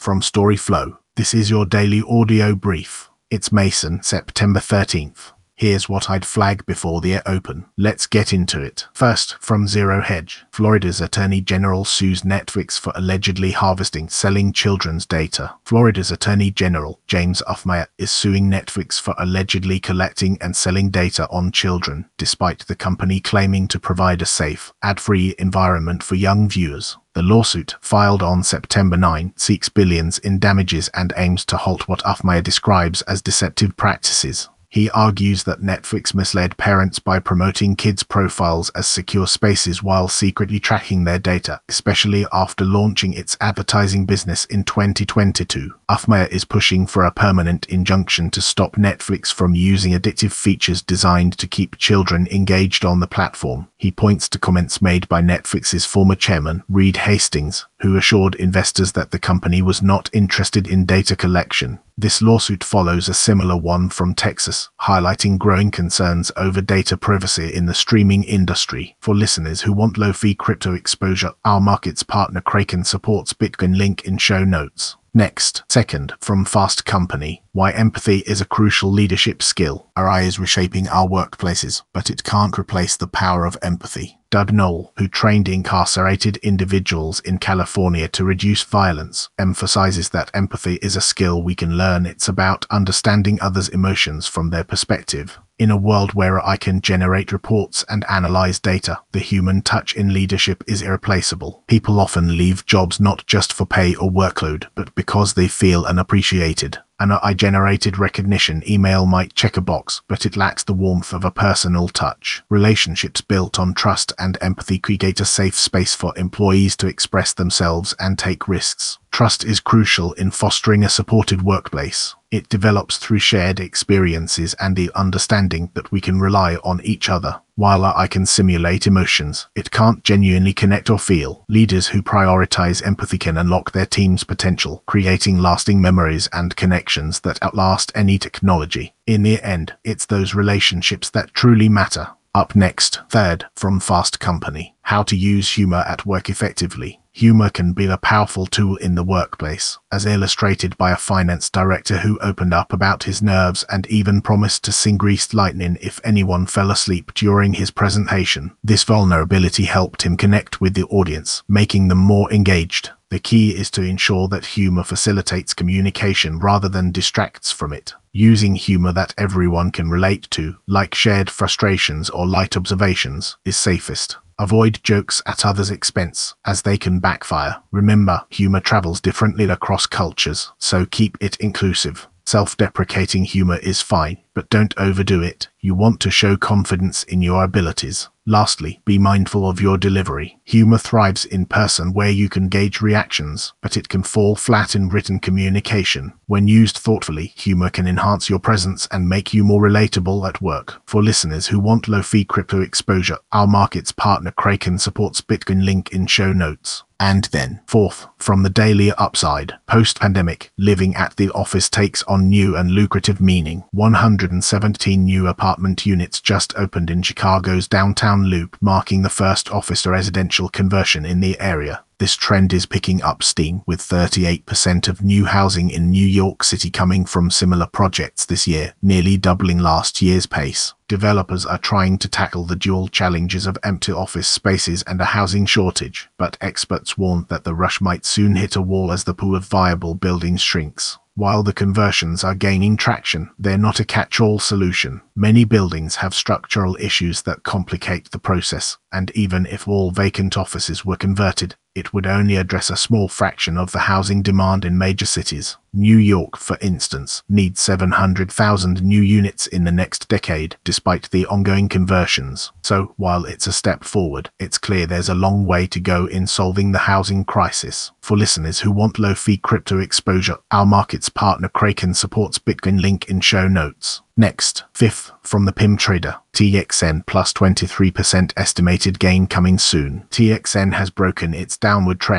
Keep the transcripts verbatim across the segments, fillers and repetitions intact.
from Storyflow. This is your daily audio brief. It's Mason, September thirteenth. Here's what I'd flag before the open. Let's get into it. First, from Zero Hedge. Florida's Attorney General sues Netflix for allegedly harvesting, selling children's data. Florida's Attorney General, James Uffmeyer, is suing Netflix for allegedly collecting and selling data on children, despite the company claiming to provide a safe, ad-free environment for young viewers. The lawsuit, filed on September ninth, seeks billions in damages and aims to halt what Uffmeyer describes as deceptive practices. He argues that Netflix misled parents by promoting kids' profiles as secure spaces while secretly tracking their data, especially after launching its advertising business in twenty twenty-two. Uffmeyer is pushing for a permanent injunction to stop Netflix from using addictive features designed to keep children engaged on the platform. He points to comments made by Netflix's former chairman, Reed Hastings, who assured investors that the company was not interested in data collection. This lawsuit follows a similar one from Texas, highlighting growing concerns over data privacy in the streaming industry. For listeners who want low-fee crypto exposure, our markets partner Kraken supports Bitcoin, link in show notes. Next, second, from Fast Company. Why empathy is a crucial leadership skill. A I is reshaping our workplaces, but it can't replace the power of empathy. Doug Knoll, who trained incarcerated individuals in California to reduce violence, emphasizes that empathy is a skill we can learn. It's about understanding others' emotions from their perspective. In a world where I can generate reports and analyze data, the human touch in leadership is irreplaceable. People often leave jobs not just for pay or workload, but because they feel unappreciated. An A I-generated recognition email might check a box, but it lacks the warmth of a personal touch. Relationships built on trust and empathy create a safe space for employees to express themselves and take risks. Trust is crucial in fostering a supported workplace. It develops through shared experiences and the understanding that we can rely on each other. While I can simulate emotions, it can't genuinely connect or feel. Leaders who prioritize empathy can unlock their team's potential, creating lasting memories and connections that outlast any technology. In the end, it's those relationships that truly matter. Up next, third, from Fast Company. How to use humor at work effectively. Humor can be a powerful tool in the workplace, as illustrated by a finance director who opened up about his nerves and even promised to sing Greased Lightning if anyone fell asleep during his presentation. This vulnerability helped him connect with the audience, making them more engaged. The key is to ensure that humor facilitates communication rather than distracts from it. Using humor that everyone can relate to, like shared frustrations or light observations, is safest. Avoid jokes at others' expense, as they can backfire. Remember, humor travels differently across cultures, so keep it inclusive. Self-deprecating humor is fine, but don't overdo it. You want to show confidence in your abilities. Lastly, be mindful of your delivery. Humor thrives in person where you can gauge reactions, but it can fall flat in written communication. When used thoughtfully, humor can enhance your presence and make you more relatable at work. For listeners who want low-fee crypto exposure, our markets partner Kraken supports Bitcoin, link in show notes. And then, fourth, from the Daily Upside. Post-pandemic, living at the office takes on new and lucrative meaning. one hundred seventeen new apartment units just opened in Chicago's downtown loop, marking the first office to residential conversion in the area. This trend is picking up steam, with thirty-eight percent of new housing in New York City coming from similar projects this year, nearly doubling last year's pace. Developers are trying to tackle the dual challenges of empty office spaces and a housing shortage, but experts warn that the rush might soon hit a wall as the pool of viable buildings shrinks. While the conversions are gaining traction, they're not a catch-all solution. Many buildings have structural issues that complicate the process, and even if all vacant offices were converted, it would only address a small fraction of the housing demand in major cities. New York, for instance, needs seven hundred thousand new units in the next decade, despite the ongoing conversions. So, while it's a step forward, it's clear there's a long way to go in solving the housing crisis. For listeners who want low-fee crypto exposure, our markets partner Kraken supports Bitcoin, link in show notes. Next, fifth, from the P I M Trader. T X N plus twenty-three percent estimated gain coming soon. T X N has broken its downward trend,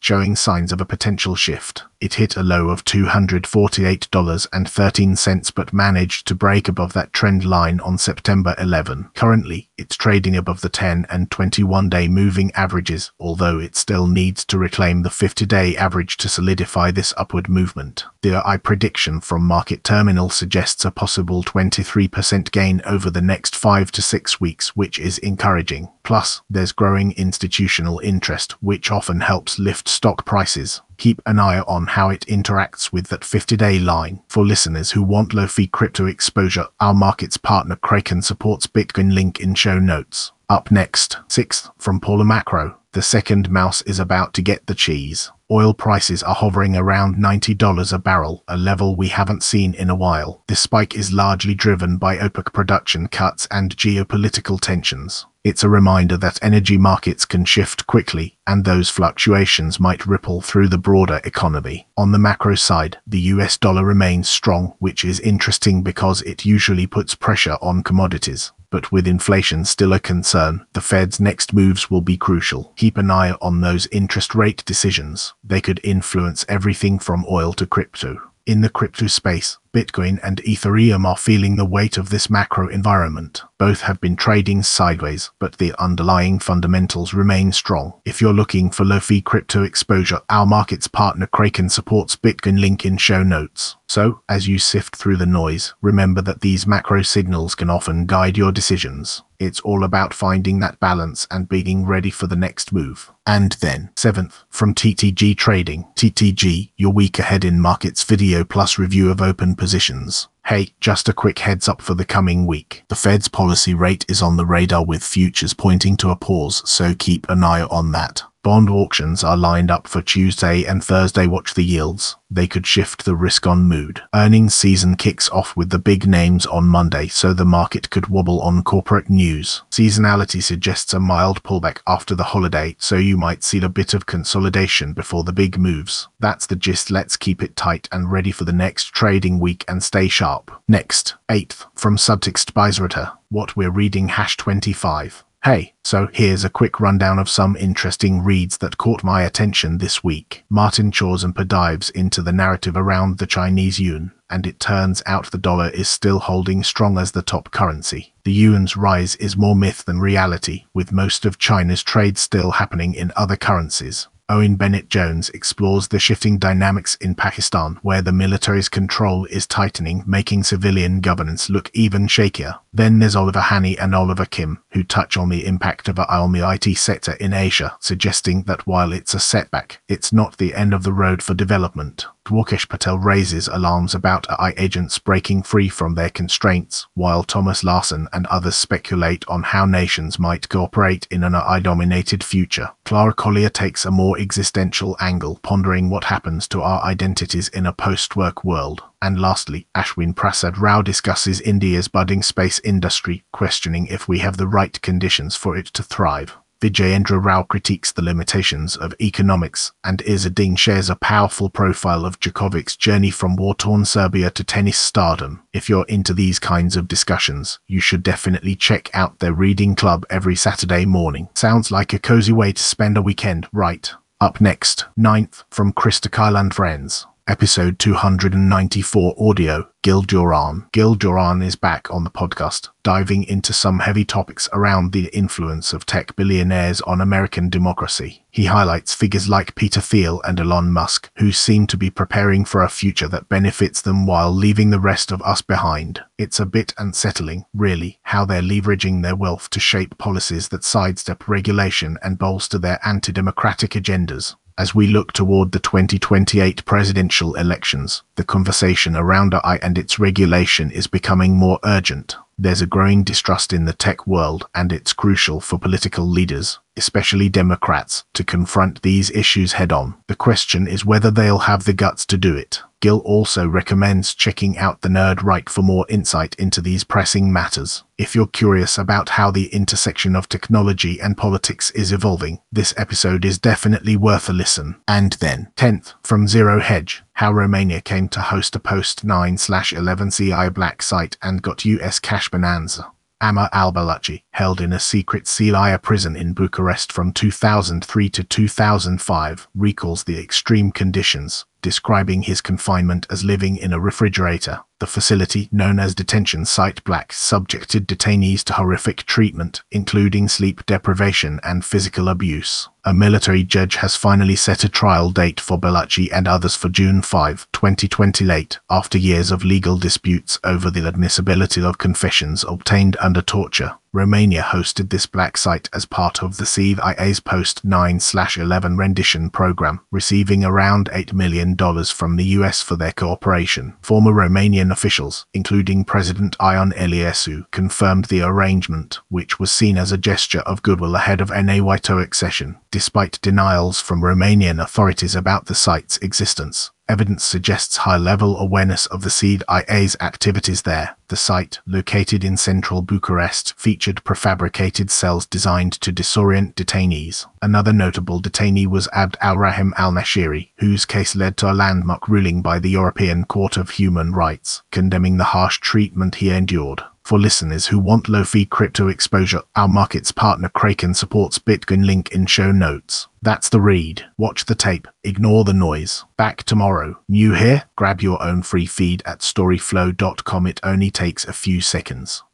showing signs of a potential shift. It hit a low of two hundred forty-eight dollars and thirteen cents but managed to break above that trend line on September eleventh. Currently, it's trading above the ten and twenty-one day moving averages, although it still needs to reclaim the fifty day average to solidify this upward movement. The I prediction from Market Terminal suggests a possible twenty-three percent gain over the next five to six weeks, which is encouraging. Plus, there's growing institutional interest, which often helps lift stock prices. Keep an eye on how it interacts with that fifty day line. For listeners who want low-fee crypto exposure, our markets partner Kraken supports Bitcoin, link in show notes. Up next, sixth, from Paula Macro. The second mouse is about to get the cheese. Oil prices are hovering around ninety dollars a barrel, a level we haven't seen in a while. This spike is largely driven by OPEC production cuts and geopolitical tensions. It's a reminder that energy markets can shift quickly, and those fluctuations might ripple through the broader economy. On the macro side, the U S dollar remains strong, which is interesting because it usually puts pressure on commodities. But with inflation still a concern, the Fed's next moves will be crucial. Keep an eye on those interest rate decisions. They could influence everything from oil to crypto. In the crypto space, Bitcoin and Ethereum are feeling the weight of this macro environment. Both have been trading sideways, but the underlying fundamentals remain strong. If you're looking for low-fee crypto exposure, our markets partner Kraken supports Bitcoin, link in show notes. So, as you sift through the noise, remember that these macro signals can often guide your decisions. It's all about finding that balance and being ready for the next move. And then, seventh, from T T G Trading. T T G, your week ahead in markets video plus review of open positions. Hey, just a quick heads up for the coming week. The Fed's policy rate is on the radar with futures pointing to a pause, so keep an eye on that. Bond auctions are lined up for Tuesday and Thursday. Watch the yields. They could shift the risk-on mood. Earnings season kicks off with the big names on Monday, so the market could wobble on corporate news. Seasonality suggests a mild pullback after the holiday, so you might see a bit of consolidation before the big moves. That's the gist. Let's keep it tight and ready for the next trading week and stay sharp. Next, eighth, from Subtext Byzrata. What we're reading hash twenty-five. Hey, so here's a quick rundown of some interesting reads that caught my attention this week. Martin Chorzempa dives into the narrative around the Chinese yuan, and it turns out the dollar is still holding strong as the top currency. The yuan's rise is more myth than reality, with most of China's trade still happening in other currencies. Owen Bennett-Jones explores the shifting dynamics in Pakistan, where the military's control is tightening, making civilian governance look even shakier. Then there's Oliver Haney and Oliver Kim, who touch on the impact of the I T sector in Asia, suggesting that while it's a setback, it's not the end of the road for development. Dwarkesh Patel raises alarms about A I agents breaking free from their constraints, while Thomas Larson and others speculate on how nations might cooperate in an A I-dominated future. Clara Collier takes a more existential angle, pondering what happens to our identities in a post-work world. And lastly, Ashwin Prasad Rao discusses India's budding space industry, questioning if we have the right conditions for it to thrive. Vijayendra Rao critiques the limitations of economics, and Izzadeen shares a powerful profile of Djokovic's journey from war-torn Serbia to tennis stardom. If you're into these kinds of discussions, you should definitely check out their reading club every Saturday morning. Sounds like a cozy way to spend a weekend, right? Up next, ninth, from Krista Kyle and Friends. Episode two hundred ninety-four audio, Gil Duran. Gil Duran is back on the podcast, diving into some heavy topics around the influence of tech billionaires on American democracy. He highlights figures like Peter Thiel and Elon Musk, who seem to be preparing for a future that benefits them while leaving the rest of us behind. It's a bit unsettling, really, how they're leveraging their wealth to shape policies that sidestep regulation and bolster their anti-democratic agendas. As we look toward the twenty twenty-eight presidential elections, the conversation around A I and its regulation is becoming more urgent. There's a growing distrust in the tech world, and it's crucial for political leaders, especially Democrats, to confront these issues head-on. The question is whether they'll have the guts to do it. Gil also recommends checking out The Nerd Right for more insight into these pressing matters. If you're curious about how the intersection of technology and politics is evolving, this episode is definitely worth a listen. And then, tenth, from Zero Hedge, how Romania came to host a post nine slash eleven C I black site and got U S cash bonanza. Ammar al-Balachi, held in a secret Celia prison in Bucharest from two thousand three to two thousand five, recalls the extreme conditions, describing his confinement as living in a refrigerator. The facility, known as Detention Site Black, subjected detainees to horrific treatment, including sleep deprivation and physical abuse. A military judge has finally set a trial date for Balachi and others for June fifth, twenty twenty-eight, after years of legal disputes over the admissibility of confessions obtained under torture. Romania hosted this black site as part of the C I A's post nine eleven rendition program, receiving around eight million dollars from the U S for their cooperation. Former Romanian officials, including President Ion Iliescu, confirmed the arrangement, which was seen as a gesture of goodwill ahead of NATO accession. Despite denials from Romanian authorities about the site's existence, evidence suggests high-level awareness of the C I A's activities there. The site, located in central Bucharest, featured prefabricated cells designed to disorient detainees. Another notable detainee was Abd al-Rahim al-Nashiri, whose case led to a landmark ruling by the European Court of Human Rights, condemning the harsh treatment he endured. For listeners who want low-fee crypto exposure, our markets partner Kraken supports Bitcoin, link in show notes. That's the read. Watch the tape. Ignore the noise. Back tomorrow. New here? Grab your own free feed at storyflow dot com. It only takes a few seconds.